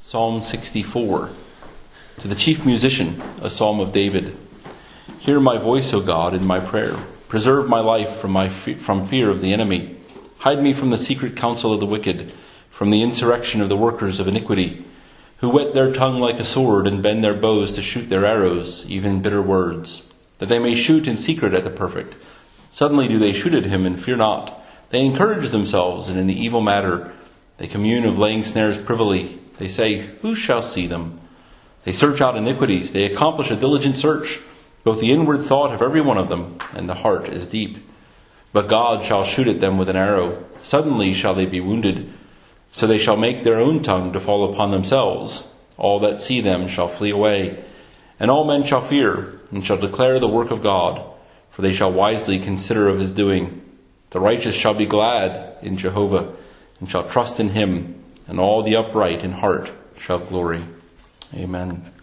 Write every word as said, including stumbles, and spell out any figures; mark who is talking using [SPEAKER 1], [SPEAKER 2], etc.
[SPEAKER 1] Psalm sixty-four. To the chief musician, a psalm of David. Hear my voice, O God, in my prayer. Preserve my life from my fe- from fear of the enemy. Hide me from the secret counsel of the wicked, from the insurrection of the workers of iniquity, who whet their tongue like a sword and bend their bows to shoot their arrows, even bitter words, that they may shoot in secret at the perfect. Suddenly do they shoot at him and fear not. They encourage themselves, and in the evil matter they commune of laying snares privily. They say, who shall see them? They search out iniquities. They accomplish a diligent search, both the inward thought of every one of them, and the heart is deep. But God shall shoot at them with an arrow. Suddenly shall they be wounded. So they shall make their own tongue to fall upon themselves. All that see them shall flee away. And all men shall fear, and shall declare the work of God, for they shall wisely consider of his doing. The righteous shall be glad in Jehovah, and shall trust in him, and all the upright in heart shall glory. Amen.